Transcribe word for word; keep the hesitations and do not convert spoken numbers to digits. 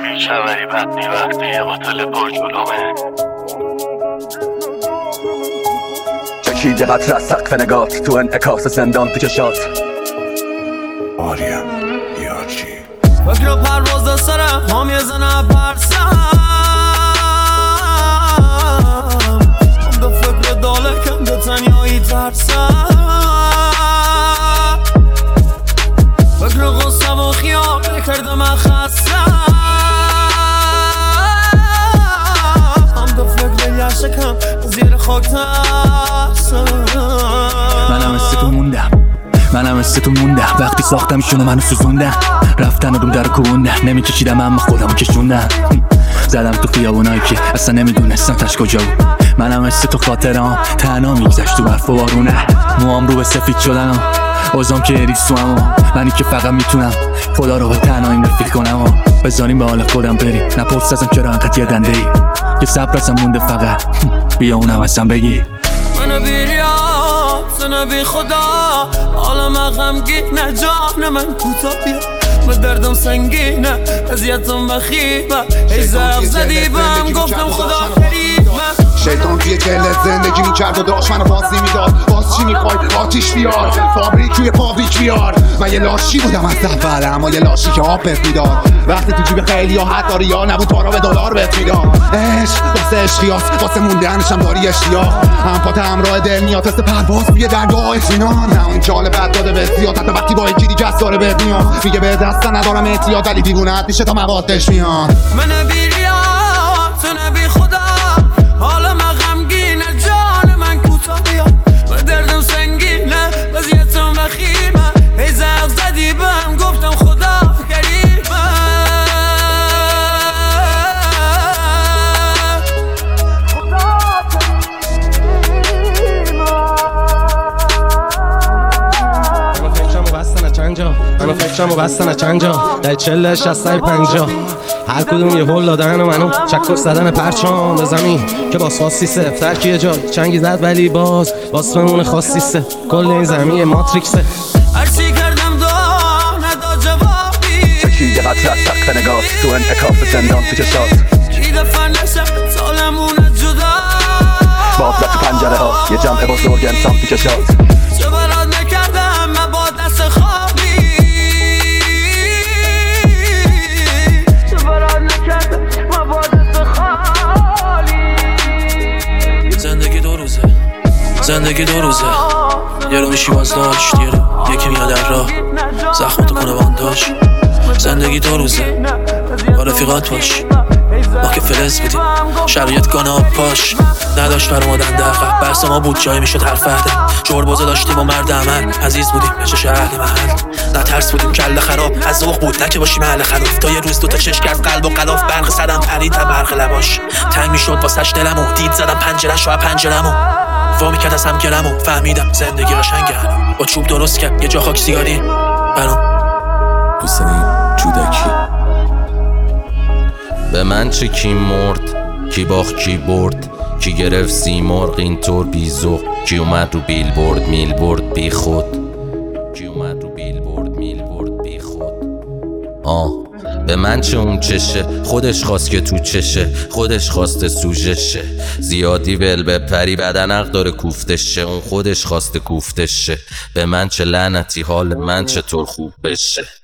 بیچوری وقتی وقتی یه قاتل پرجلومه چکیده قطر از سقف نگات تو انعکاس زندان تو چشات. آریم یارچی فکر پرواز سرم هم یه زنه پرسم هم به فکر دالکم به تنیایی ترسم فکر غصم و خیال کرده من خستم هم به فکر یشکم زیر خاک ترسم. منم مثل تو موندم منم مثل تو موندم وقتی ساختمشونو منو سوزوندم رفتن و روم در کووندم نمیکشیدم اما خودمو کشوندم زدم تو خیابونایی که اصلا نمیدونستم تش کجا بود. منم مثل تو خاطرام تنها میگذشت تو برف و بارونه موام رو به سفید شدن و اوزام که اریسوام و منی که فقط میتونم خدا رو به تنهاییم رفیق کنم و بذاریم به حال خودم بریم نپرس ازم چرا انقدر یادنده ای که صبر ازم مونده فقط بیا اونم ازم بگی منو بیریاد سنو بی خدا حالا من غمگینه جان من کوتاهیه من دردم سنگینه اذیتم بخیبه ای زرق زدی بهم گفتم خدا قریبه. شیطان توی دلت زندگی میکرد و داشت منو باز نمیداد باز چی میخوای آتیش بیار فابریک توی فابریک بیار. من یه لاشی بودم از اول اما یه لاشی که آب بهت میداد وقتی تو جیب خیلی ها حتی ریا نبود پارا به دلار بهت میداد. عشق واسه عشقیاست واسه موندنشم داری اشتیاق هم پات همراه دل میاد تست پرواز توی درگاه اطمینان نه اون جال بد داده به زیاد حتی وقتی با یکی دیگه داره بهت میاد میگه به دست ندارم احتیاط ولی دیوونه‌ات میشه تا مقادش میاد. من بیریاد تو نبی خدا حالا من غمگینه جان من کوتاهیه من دردم سنگینه وضعیتم وخیمه ای زرق زدی بهم گفتم خدا قریبه. منو فکرمو بستن از چند جا منو فکرمو بستن از چند جا در چله شستای پنجا هر کدوم یه هول دادن و منو چکر زدن پرچام به زمین که باز خاصی سفتر که یه جا چنگی زد ولی باز باز بمونه خاصی سه کل این زمین ماتریکسه هرچی کردم دا ندا جوابی چکیده قطر از سقف نگات تو انعکاس زندان تو چشات. کی دفعه نشم سالمونه جدا باز تو پنجره ها یه جمع بزرگ انسان تو چشات. چه برات نکردم من با دست خوابی زندگی دو روزه یه رو میشی باز داشت یه رو یکی میاد در راه زخمتو کنه بانداش. زندگی دو روزه با رفیقات باش ما که فلز بودیم شرایط گانه پاش نداشت فرمودن دقیق بحث ما بود جایی میشد حرف فردم جور بازه داشتیم و مرد عمل عزیز بودیم بچه شهر محل نه ترس بودیم کله خراب از ذوق بود نه که باشیم اهل خلاف تا یه روز دوتا چشک از قلب و قلاف برق زدم پرید تا برق لباش تنگ میشد واسش دلمو دید زدم پنجره‌شو از پنجره‌مو وا میکرد از هم گرمو فهمیدم زندگی قشنگه با چوب درست کرد یه جا خاک سیگاری برام حسین جودکی. به من چه کی مرد کی باخت کی برد کی گرفت سیمرغ اینطور بیزوق کی اومد رو بیل برد میل برد بی خود کی اومد رو بیل برد میل برد بی خود. آه به من چه اون چشه خودش خواست که تو چشه خودش خواسته سوژشه زیادی ول بپری بدن حق داره کوفتشه اون خودش خواسته کوفتشه. به من چه لعنتی حال من چطور خوب بشه.